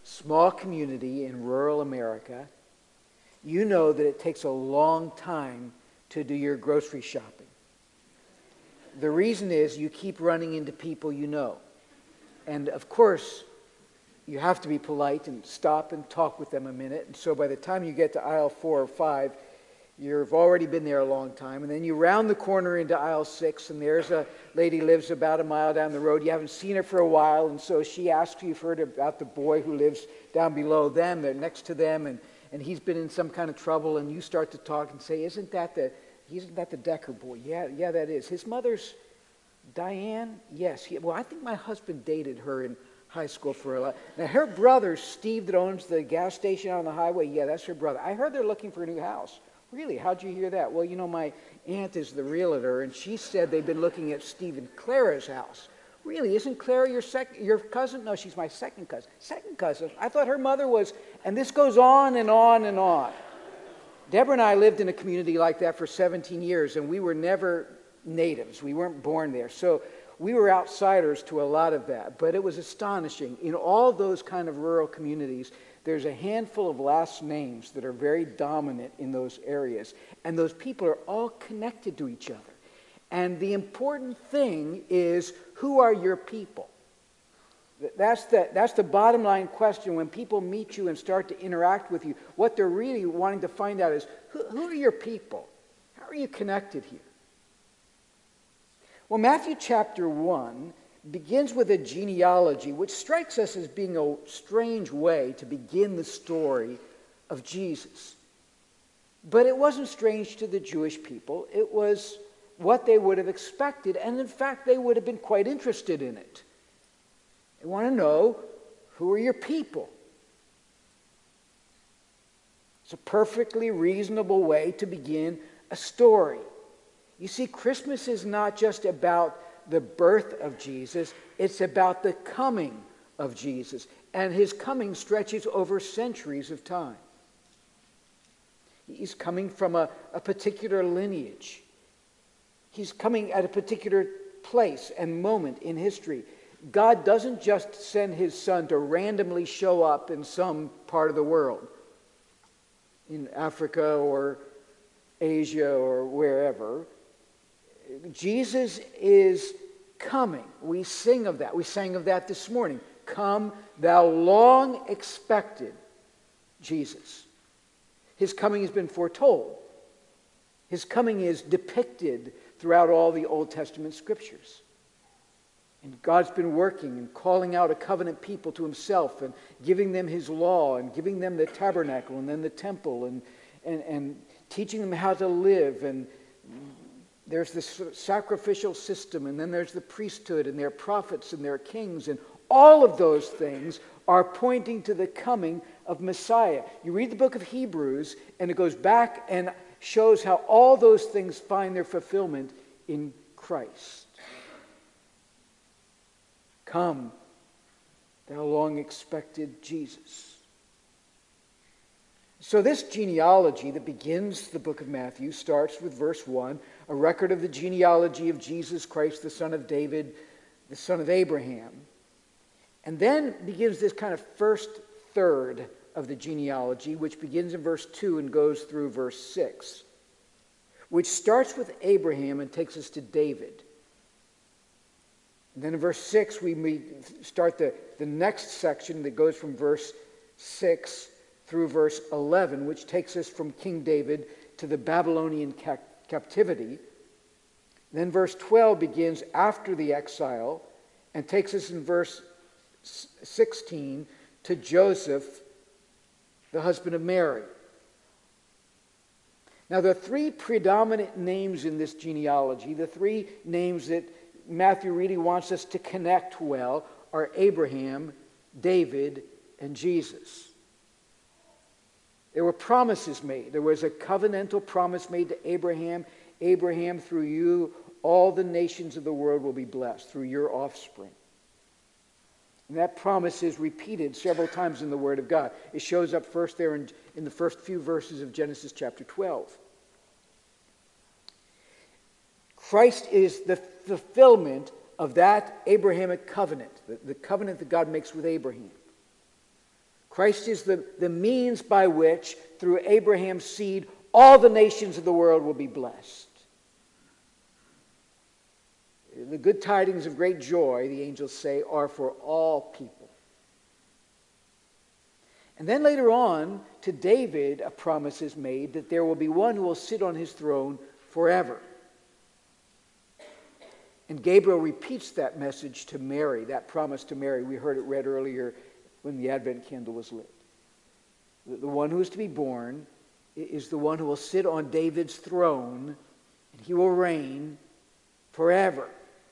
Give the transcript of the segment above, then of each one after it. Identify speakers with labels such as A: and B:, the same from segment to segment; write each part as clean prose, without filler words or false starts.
A: small community in rural America, you know that it takes a long time to do your grocery shopping. The reason is you keep running into people you know. And of course, you have to be polite and stop and talk with them a minute. And so by the time you get to aisle 4 or 5, you've already been there a long time. And then you round the corner into aisle 6, and there's a lady lives about a mile down the road. You haven't seen her for a while, and so she asks you for about the boy who lives down below them. They're next to them, and he's been in some kind of trouble, and you start to talk and say, isn't that the Decker boy? Yeah, that is. His mother's Diane? Yes. Well, I think my husband dated her in high school for a lot. Now, her brother, Steve, that owns the gas station on the highway, yeah, that's her brother. I heard they're looking for a new house. Really? How'd you hear that? Well, my aunt is the realtor, and she said they've been looking at Steve and Clara's house. Really? Isn't Clara your cousin? No, she's my second cousin. Second cousin? I thought her mother was... And this goes on and on and on. Deborah and I lived in a community like that for 17 years, and we were never natives. We weren't born there. So we were outsiders to a lot of that. But it was astonishing. In all those kind of rural communities, there's a handful of last names that are very dominant in those areas. And those people are all connected to each other. And the important thing is, who are your people? That's the bottom line question. When people meet you and start to interact with you, what they're really wanting to find out is, who are your people? How are you connected here? Well, Matthew chapter 1 begins with a genealogy, which strikes us as being a strange way to begin the story of Jesus. But it wasn't strange to the Jewish people. It was what they would have expected, and in fact, they would have been quite interested in it. They want to know, who are your people? It's a perfectly reasonable way to begin a story. You see, Christmas is not just about the birth of Jesus, it's about the coming of Jesus. And his coming stretches over centuries of time. He's coming from a particular lineage. He's coming at a particular place and moment in history. God doesn't just send his son to randomly show up in some part of the world, in Africa or Asia or wherever. Jesus is coming. We sing of that. We sang of that this morning. Come, thou long expected Jesus. His coming has been foretold. His coming is depicted throughout all the Old Testament scriptures. And God's been working and calling out a covenant people to himself and giving them his law and giving them the tabernacle and then the temple and teaching them how to live. And there's this sacrificial system, and then there's the priesthood, and there are prophets and there are kings, and all of those things are pointing to the coming of Messiah. You read the book of Hebrews, and it goes back and shows how all those things find their fulfillment in Christ. Come, thou long expected Jesus. So this genealogy that begins the book of Matthew starts with verse 1, a record of the genealogy of Jesus Christ, the son of David, the son of Abraham. And then begins this kind of first third of the genealogy, which begins in verse 2 and goes through verse 6, which starts with Abraham and takes us to David. And then in verse 6, we start the next section that goes from verse 6 through verse 11, which takes us from King David to the Babylonian captivity. Then verse 12 begins after the exile and takes us in verse 16 to Joseph, the husband of Mary. Now, the three predominant names in this genealogy, the three names that Matthew really wants us to connect well, are Abraham, David, and Jesus. There were promises made. There was a covenantal promise made to Abraham. Abraham, through you, all the nations of the world will be blessed, through your offspring. And that promise is repeated several times in the Word of God. It shows up first there in the first few verses of Genesis chapter 12. Christ is the fulfillment of that Abrahamic covenant, the covenant that God makes with Abraham. Christ is the means by which, through Abraham's seed, all the nations of the world will be blessed. The good tidings of great joy, the angels say, are for all people. And then later on, to David, a promise is made that there will be one who will sit on his throne forever. And Gabriel repeats that message to Mary, that promise to Mary. We heard it read earlier when the Advent candle was lit. The one who is to be born is the one who will sit on David's throne, and he will reign forever.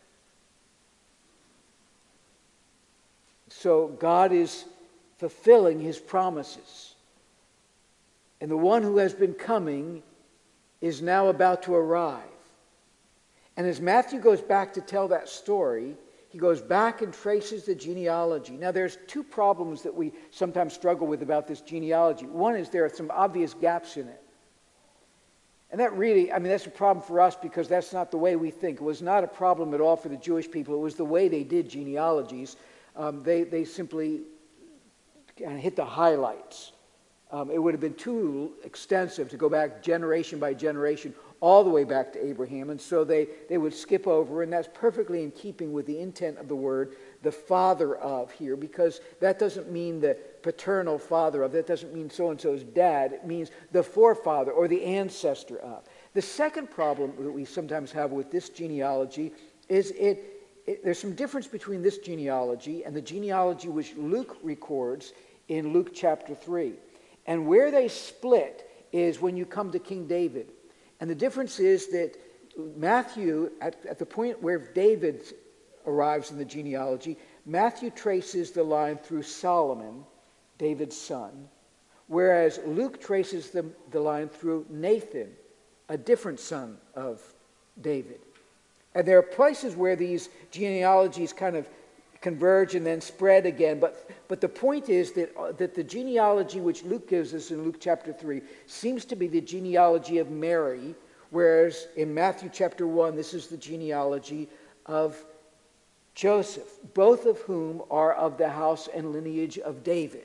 A: So God is fulfilling his promises. And the one who has been coming is now about to arrive. And as Matthew goes back to tell that story, he goes back and traces the genealogy. Now there's two problems that we sometimes struggle with about this genealogy. One is there are some obvious gaps in it. And that really, that's a problem for us because that's not the way we think. It was not a problem at all for the Jewish people. It was the way they did genealogies. They simply kind of hit the highlights. It would have been too extensive to go back generation by generation all the way back to Abraham, and so they would skip over, and that's perfectly in keeping with the intent of the word, the father of here, because that doesn't mean the paternal father of, that doesn't mean so-and-so's dad, it means the forefather or the ancestor of. The second problem that we sometimes have with this genealogy is there's some difference between this genealogy and the genealogy which Luke records in Luke chapter 3. And where they split is when you come to King David. And the difference is that Matthew, at the point where David arrives in the genealogy, Matthew traces the line through Solomon, David's son, whereas Luke traces the line through Nathan, a different son of David. And there are places where these genealogies kind of converge and then spread again. But the point is that the genealogy which Luke gives us in Luke chapter 3 seems to be the genealogy of Mary, whereas in Matthew chapter 1, this is the genealogy of Joseph, both of whom are of the house and lineage of David.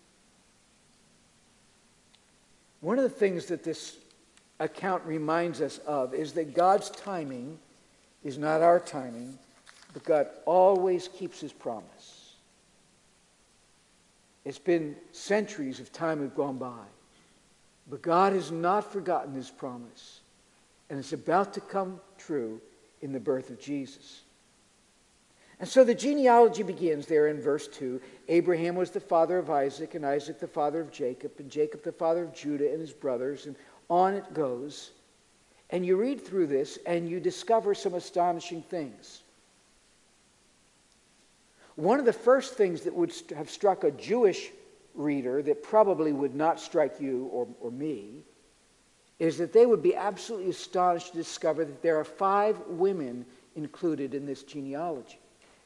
A: One of the things that this account reminds us of is that God's timing is not our timing, but God always keeps his promise. It's been centuries of time have gone by, but God has not forgotten his promise, and it's about to come true in the birth of Jesus. And so the genealogy begins there in verse 2. Abraham was the father of Isaac, and Isaac the father of Jacob, and Jacob the father of Judah and his brothers, and on it goes. And you read through this, and you discover some astonishing things. One of the first things that would have struck a Jewish reader that probably would not strike you or me is that they would be absolutely astonished to discover that there are 5 women included in this genealogy.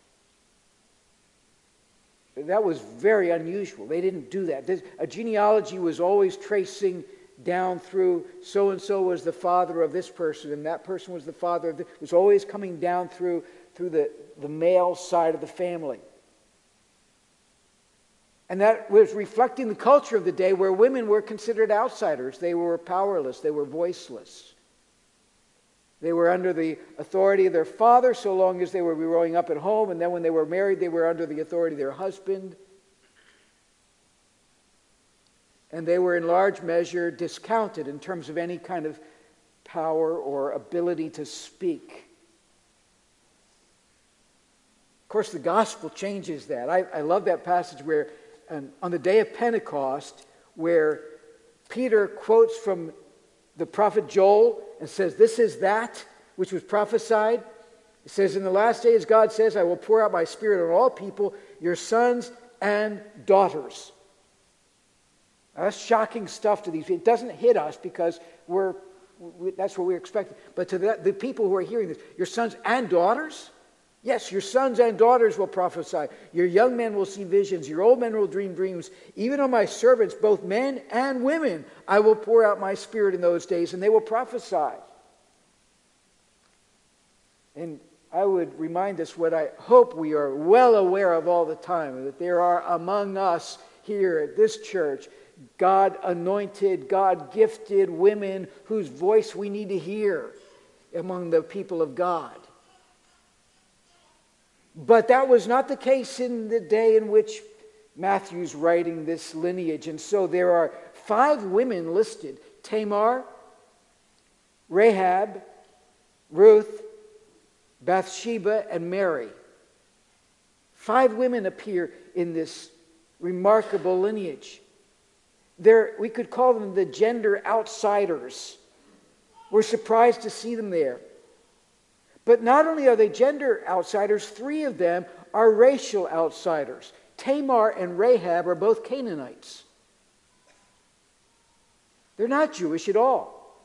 A: That was very unusual. They didn't do that. A genealogy was always tracing down through so-and-so was the father of this person, and that person was the father of this. It was always coming down through the male side of the family. And that was reflecting the culture of the day where women were considered outsiders. They were powerless. They were voiceless. They were under the authority of their father so long as they were growing up at home, and then when they were married, they were under the authority of their husband. And they were in large measure discounted in terms of any kind of power or ability to speak. Of course, the gospel changes that. I love that passage where on the day of Pentecost, where Peter quotes from the prophet Joel and says, "This is that which was prophesied." It says, "In the last days, God says, I will pour out my spirit on all people, your sons and daughters." Now, that's shocking stuff to these people. It doesn't hit us because that's what we're expecting. But to the people who are hearing this, your sons and daughters? Yes, your sons and daughters will prophesy. Your young men will see visions. Your old men will dream dreams. Even on my servants, both men and women, I will pour out my spirit in those days, and they will prophesy. And I would remind us what I hope we are well aware of all the time, that there are among us here at this church, God anointed, God gifted women whose voice we need to hear among the people of God. But that was not the case in the day in which Matthew's writing this lineage. And so there are 5 women listed: Tamar, Rahab, Ruth, Bathsheba, and Mary. 5 women appear in this remarkable lineage. We could call them the gender outsiders. We're surprised to see them there. But not only are they gender outsiders, 3 of them are racial outsiders. Tamar and Rahab are both Canaanites. They're not Jewish at all.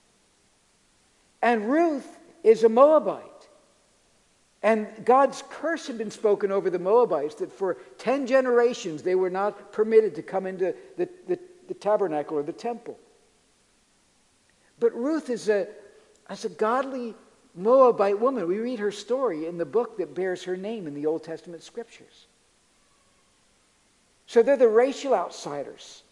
A: And Ruth is a Moabite. And God's curse had been spoken over the Moabites that for 10 generations they were not permitted to come into the tabernacle or the temple. But Ruth is a godly Moabite woman. We read her story in the book that bears her name in the Old Testament scriptures. So they're the racial outsiders.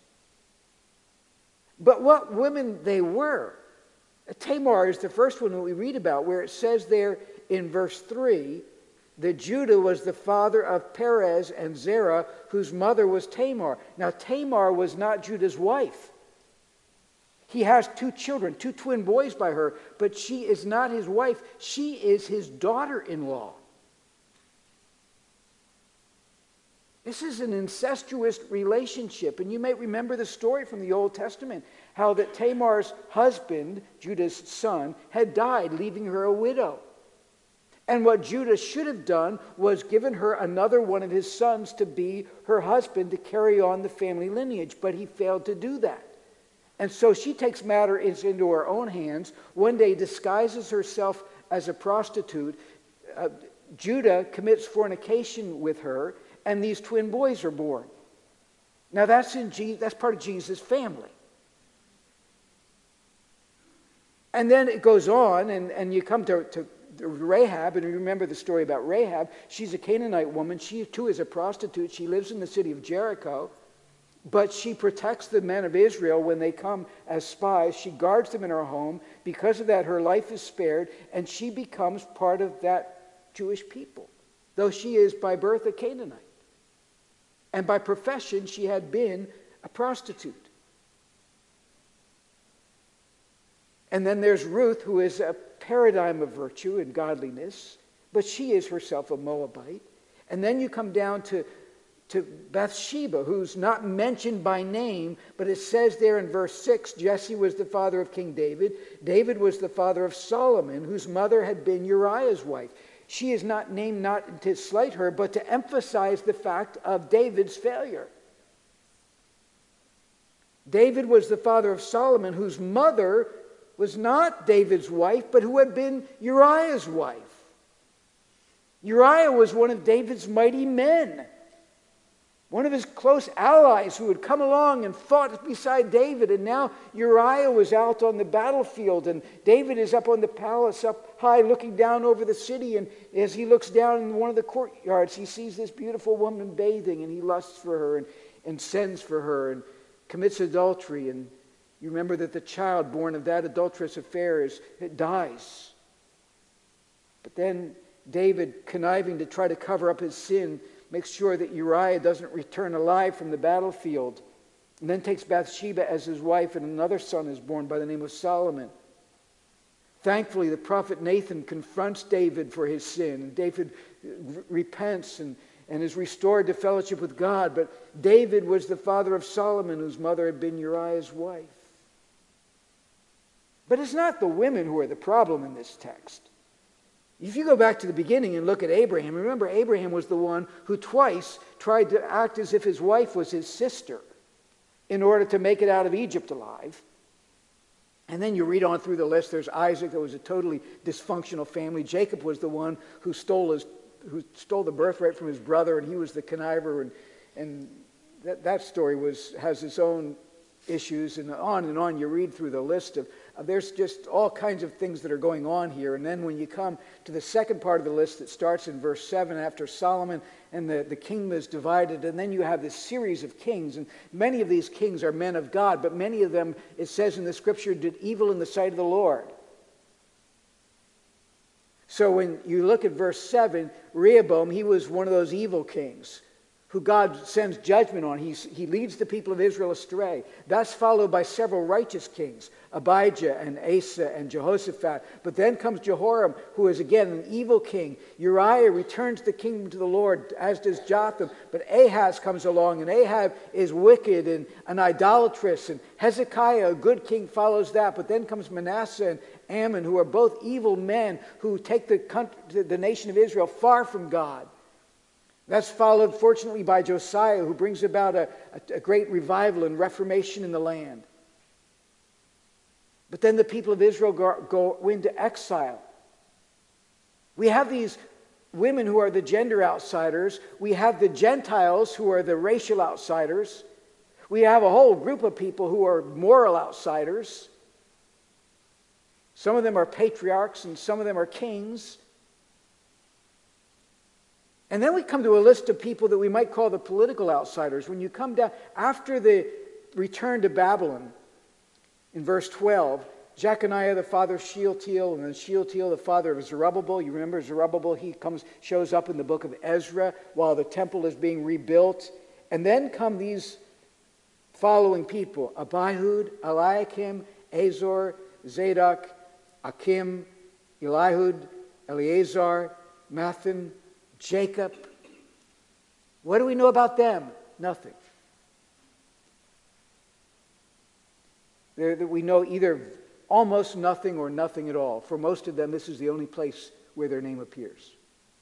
A: But what women they were. Tamar is the first one that we read about, where it says there in verse 3 that Judah was the father of Perez and Zerah, whose mother was Tamar. Now Tamar was not Judah's wife. He has 2 children, 2 twin boys by her, but she is not his wife. She is his daughter-in-law. This is an incestuous relationship. And you may remember the story from the Old Testament, how that Tamar's husband, Judah's son, had died, leaving her a widow. And what Judah should have done was given her another one of his sons to be her husband, to carry on the family lineage. But he failed to do that. And so she takes matters into her own hands, one day disguises herself as a prostitute. Judah commits fornication with her, and these twin boys are born. Now that's part of Jesus' family. And then it goes on, and you come to Rahab, and you remember the story about Rahab. She's a Canaanite woman. She too is a prostitute. She lives in the city of Jericho. But she protects the men of Israel when they come as spies. She guards them in her home. Because of that, her life is spared, and she becomes part of that Jewish people, though she is by birth a Canaanite. And by profession, she had been a prostitute. And then there's Ruth, who is a paradigm of virtue and godliness, but she is herself a Moabite. And then you come down to Bathsheba, who's not mentioned by name, but it says there in verse 6, Jesse was the father of King David. David was the father of Solomon, whose mother had been Uriah's wife. She is not named not to slight her, but to emphasize the fact of David's failure. David was the father of Solomon, whose mother was not David's wife, but who had been Uriah's wife. Uriah was one of David's mighty men, one of his close allies who had come along and fought beside David. And now Uriah was out on the battlefield, and David is up on the palace up high looking down over the city. And as he looks down in one of the courtyards, he sees this beautiful woman bathing, and he lusts for her and sends for her and commits adultery. And you remember that the child born of that adulterous affair dies. But then David, conniving to try to cover up his sin, makes sure that Uriah doesn't return alive from the battlefield, and then takes Bathsheba as his wife, and another son is born by the name of Solomon. Thankfully, the prophet Nathan confronts David for his sin, and David repents and is restored to fellowship with God. But David was the father of Solomon, whose mother had been Uriah's wife. But it's not the women who are the problem in this text. If you go back to the beginning and look at Abraham, remember Abraham was the one who twice tried to act as if his wife was his sister in order to make it out of Egypt alive. And then you read on through the list. There's Isaac, that was a totally dysfunctional family. Jacob was the one who stole the birthright from his brother, and he was the conniver. And that story has its own issues, and on. You read through the list of there's just all kinds of things that are going on here. And then when you come to the second part of the list that starts in verse 7, after Solomon and the kingdom is divided, and then you have this series of kings, and many of these kings are men of God, but many of them, it says in the scripture, did evil in the sight of the Lord. So when you look at verse 7, Rehoboam, he was one of those evil kings who God sends judgment on. He leads the people of Israel astray. That's followed by several righteous kings, Abijah and Asa and Jehoshaphat. But then comes Jehoram, who is again an evil king. Uriah returns the kingdom to the Lord, as does Jotham. But Ahaz comes along, and Ahab is wicked and an idolatrous. And Hezekiah, a good king, follows that. But then comes Manasseh and Ammon, who are both evil men who take the nation of Israel far from God. That's followed, fortunately, by Josiah, who brings about a great revival and reformation in the land. But then the people of Israel go into exile. We have these women who are the gender outsiders. We have the Gentiles who are the racial outsiders. We have a whole group of people who are moral outsiders. Some of them are patriarchs and some of them are kings. And then we come to a list of people that we might call the political outsiders. When you come down, after the return to Babylon, in verse 12, Jeconiah the father of Shealtiel, and then Shealtiel the father of Zerubbabel. You remember Zerubbabel, shows up in the book of Ezra while the temple is being rebuilt. And then come these following people: Abihud, Eliakim, Azor, Zadok, Achim, Elihud, Eleazar, Mathan, Jacob. What do we know about them? Nothing. We know either almost nothing or nothing at all. For most of them, this is the only place where their name appears.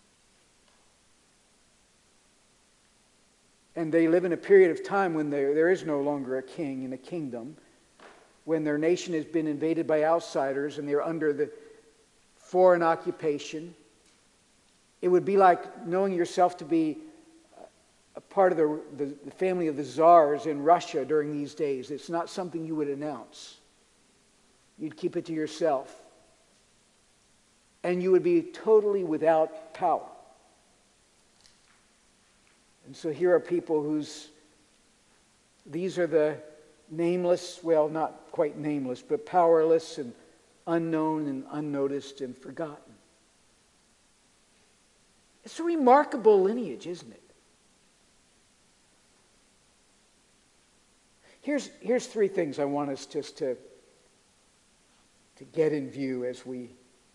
A: And they live in a period of time when there is no longer a king and a kingdom, when their nation has been invaded by outsiders and they're under the foreign occupation. It would be like knowing yourself to be a part of the family of the czars in Russia during these days. It's not something you would announce. You'd keep it to yourself. And you would be totally without power. And so here are people these are the nameless, well, not quite nameless, but powerless and unknown and unnoticed and forgotten. It's a remarkable lineage, isn't it? Here's three things I want us just to get in view as we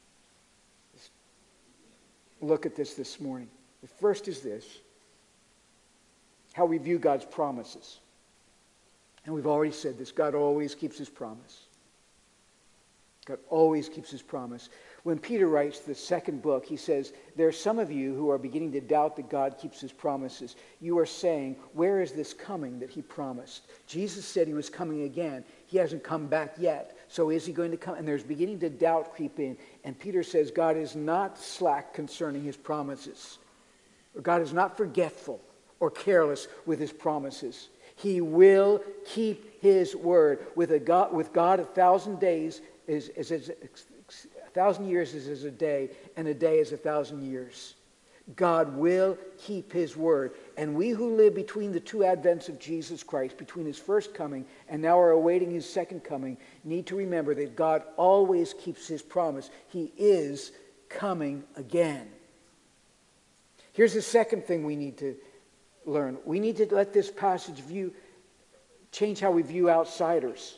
A: look at this morning. The first is this: how we view God's promises. And we've already said this: God always keeps his promise. God always keeps his promise. When Peter writes the second book, he says, there are some of you who are beginning to doubt that God keeps his promises. You are saying, where is this coming that he promised? Jesus said he was coming again. He hasn't come back yet. So is he going to come? And there's beginning to doubt creep in. And Peter says God is not slack concerning his promises. God is not forgetful or careless with his promises. He will keep his word. With God, 1,000 days is 1,000 years is as a day, and a day is 1,000 years. God will keep his word. And we who live between the two advents of Jesus Christ, between his first coming and now are awaiting his second coming, need to remember that God always keeps his promise. He is coming again. Here's the second thing we need to learn. We need to let this passage change how we view outsiders.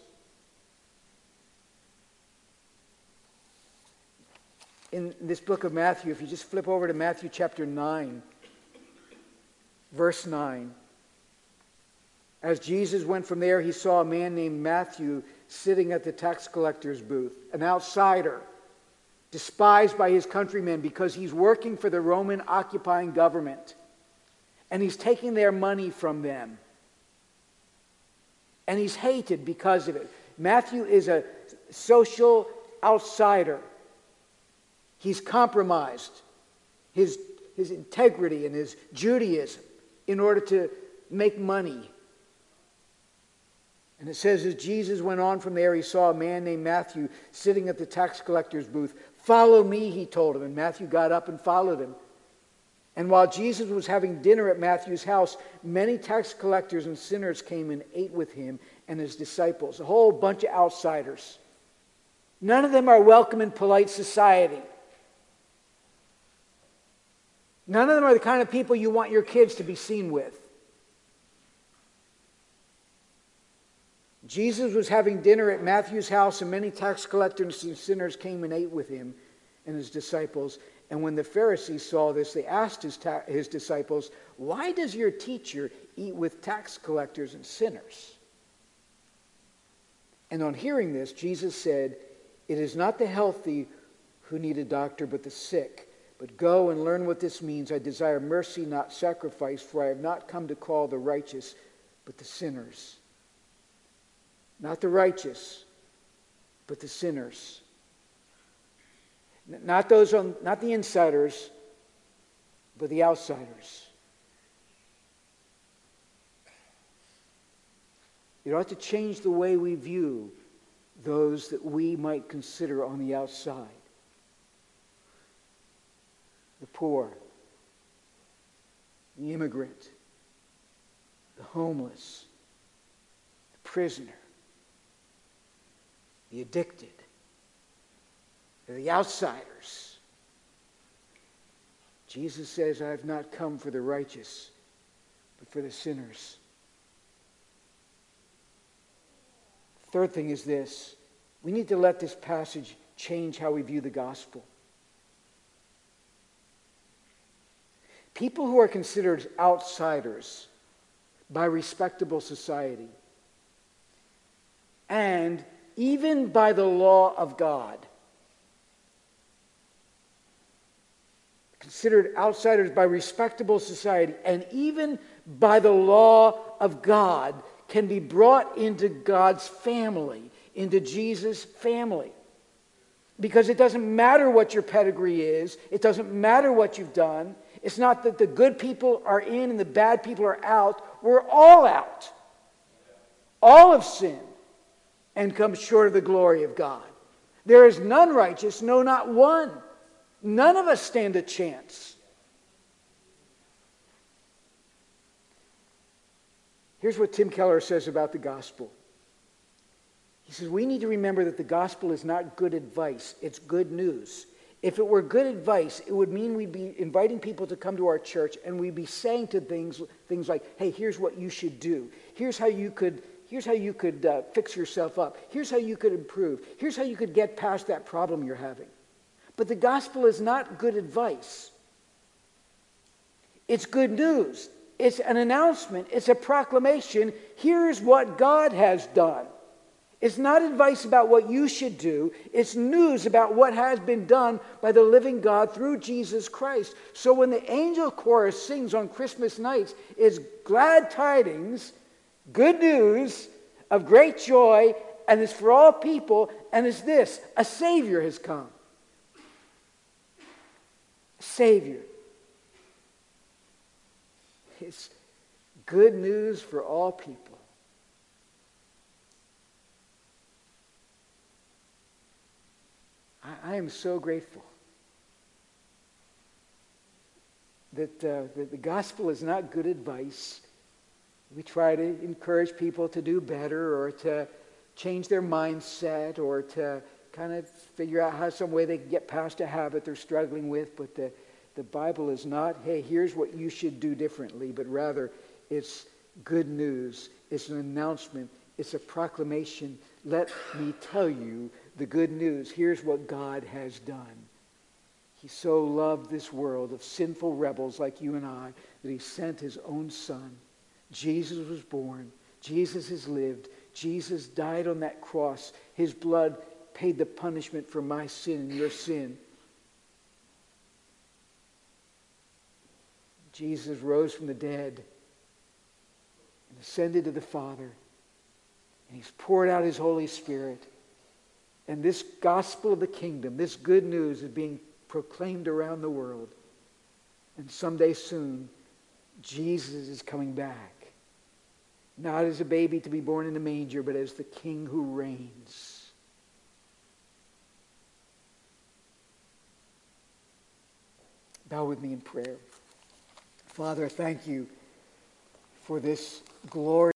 A: In this book of Matthew, if you just flip over to Matthew chapter 9, verse 9. As Jesus went from there, he saw a man named Matthew sitting at the tax collector's booth, an outsider, despised by his countrymen because he's working for the Roman occupying government. And he's taking their money from them. And he's hated because of it. Matthew is a social outsider. He's compromised his integrity and his Judaism in order to make money. And it says, as Jesus went on from there, he saw a man named Matthew sitting at the tax collector's booth. "Follow me," he told him. And Matthew got up and followed him. And while Jesus was having dinner at Matthew's house, many tax collectors and sinners came and ate with him and his disciples. A whole bunch of outsiders. None of them are welcome in polite society. None of them are the kind of people you want your kids to be seen with. Jesus was having dinner at Matthew's house, and many tax collectors and sinners came and ate with him and his disciples. And when the Pharisees saw this, they asked his disciples, "Why does your teacher eat with tax collectors and sinners?" And on hearing this, Jesus said, "It is not the healthy who need a doctor, but the sick. But go and learn what this means. I desire mercy, not sacrifice, for I have not come to call the righteous, but the sinners." Not the righteous, but the sinners. Not the insiders, but the outsiders. It ought to change the way we view those that we might consider on the outside. The poor, the immigrant, the homeless, the prisoner, the addicted. They're the outsiders. Jesus says, "I have not come for the righteous, but for the sinners." Third thing is this. We need to let this passage change how we view the gospel. People who are considered outsiders by respectable society and even by the law of God, considered outsiders by respectable society and even by the law of God, can be brought into God's family, into Jesus' family. Because it doesn't matter what your pedigree is. It doesn't matter what you've done. It's not that the good people are in and the bad people are out. We're all out. All have sinned and come short of the glory of God. There is none righteous, no, not one. None of us stand a chance. Here's what Tim Keller says about the gospel. He says, we need to remember that the gospel is not good advice, it's good news. If it were good advice, it would mean we'd be inviting people to come to our church and we'd be saying to things like, hey, here's what you should do. Here's how you could fix yourself up. Here's how you could improve. Here's how you could get past that problem you're having. But the gospel is not good advice. It's good news. It's an announcement. It's a proclamation. Here's what God has done. It's not advice about what you should do. It's news about what has been done by the living God through Jesus Christ. So when the angel chorus sings on Christmas nights, it's glad tidings, good news of great joy, and it's for all people, and it's this: a Savior has come. A Savior. It's good news for all people. I am so grateful that the gospel is not good advice. We try to encourage people to do better or to change their mindset or to kind of figure out how some way they can get past a habit they're struggling with. But the Bible is not, hey, here's what you should do differently, but rather it's good news. It's an announcement. It's a proclamation. Let me tell you the good news. Here's what God has done. He so loved this world of sinful rebels like you and I that he sent his own son. Jesus was born. Jesus has lived. Jesus died on that cross. His blood paid the punishment for my sin and your sin. Jesus rose from the dead and ascended to the Father. And he's poured out his Holy Spirit. And this gospel of the kingdom, this good news is being proclaimed around the world. And someday soon, Jesus is coming back. not as a baby to be born in a manger, but as the King who reigns. Bow with me in prayer. Father, thank you for this glory.